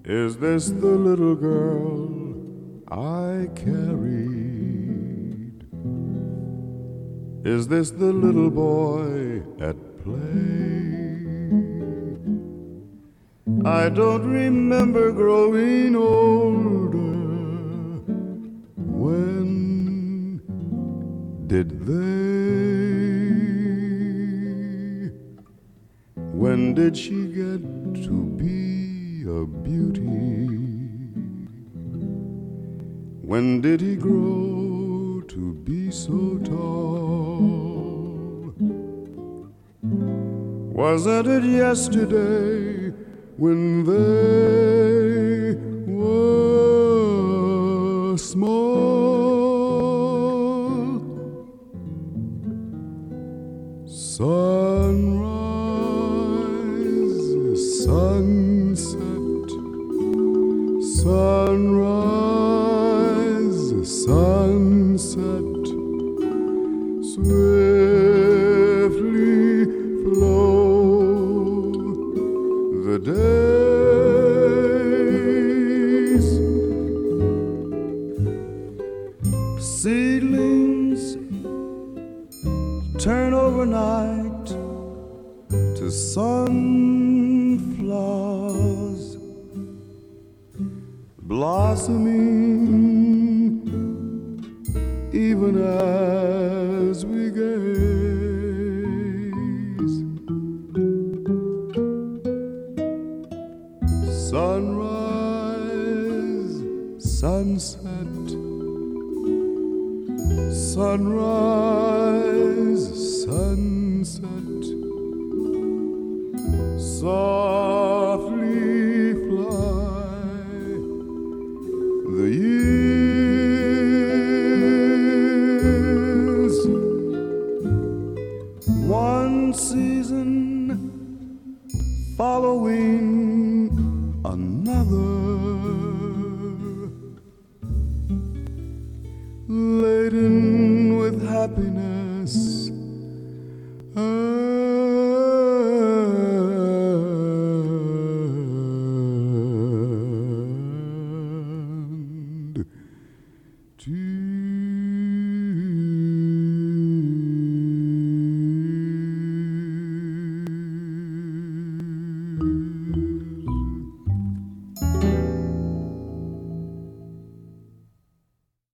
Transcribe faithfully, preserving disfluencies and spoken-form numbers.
Is this the little girl I carried? Is this the little boy at play? I don't remember growing older. When did they? When did she get to be a beauty? When did he grow to be so tall? Wasn't it yesterday when they were small? Sunrise, sunset, sunrise, sunset, swiftly flow the days. Seedlings turn overnight to sunflowers, blossoming even as we gaze. Sunrise, sunset, sunrise, sunset, softly fly the years. One season following another, laden with happiness